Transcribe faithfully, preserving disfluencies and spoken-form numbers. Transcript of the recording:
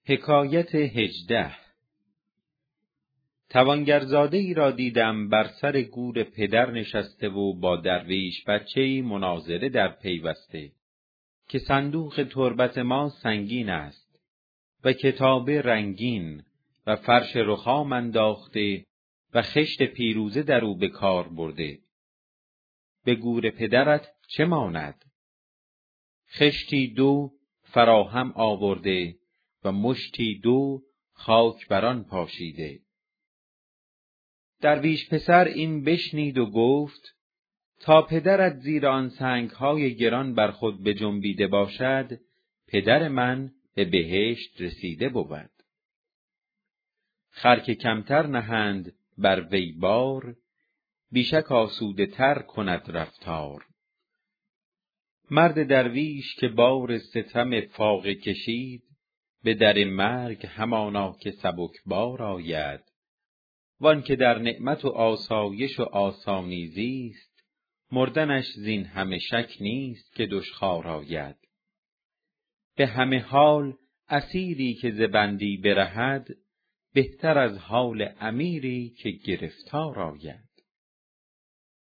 حکایت هجده. توانگرزاده ای را دیدم بر سر گور پدر نشسته و با درویش بچه‌ای مناظره در پیوسته که صندوق تربت ما سنگین است و کتابه رنگین و فرش رخام انداخته و خشت پیروزه در او به کار برده. به گور پدرت چه ماند؟ خشتی دو فراهم آورده و مشتی دو خاک بران پاشیده. درویش پسر این بشنید و گفت تا پدرت زیر آن سنگهای گران بر خود بجنبیده باشد، پدر من به بهشت رسیده بود. خر که کمتر نهند بر وی بار، بیشک آسوده تر کند رفتار. مرد درویش که بار ستم فاقه کشید، به در مرگ همانا که سبکبار آید. وان که در نعمت و آسایش و آسانی زیست، مردنش زین همه شک نیست که دشخوار آید. به همه حال اسیری که ز بندی برهد، بهتر از حال امیری که گرفتار آید.